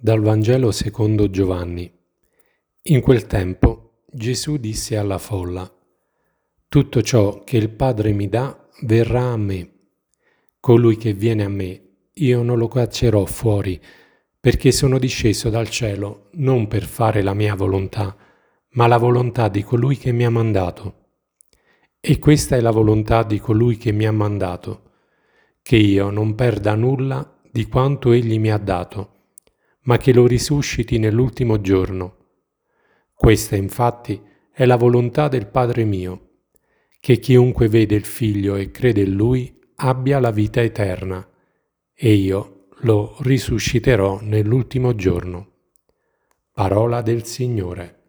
Dal Vangelo secondo Giovanni. In quel tempo Gesù disse alla folla: «Tutto ciò che il Padre mi dà verrà a me. Colui che viene a me, io non lo caccerò fuori, perché sono disceso dal cielo non per fare la mia volontà, ma la volontà di colui che mi ha mandato. E questa è la volontà di colui che mi ha mandato, che io non perda nulla di quanto egli mi ha dato, ma che lo risusciti nell'ultimo giorno. Questa infatti è la volontà del Padre mio, che chiunque vede il Figlio e crede in Lui abbia la vita eterna, e io lo risusciterò nell'ultimo giorno». Parola del Signore.